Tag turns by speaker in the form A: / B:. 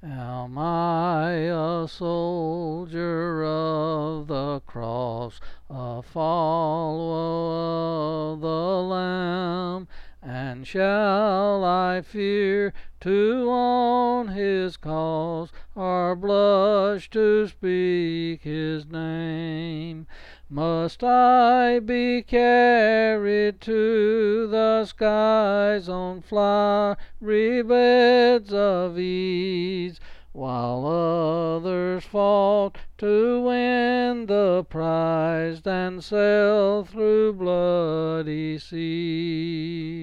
A: Am I a soldier of the cross, a follower of the Lamb? And shall I fear to own his cause, or blush to speak his name? Must I be carried to the skies on flowery beds of ease, while others fought to win the prize and sailed through bloody seas?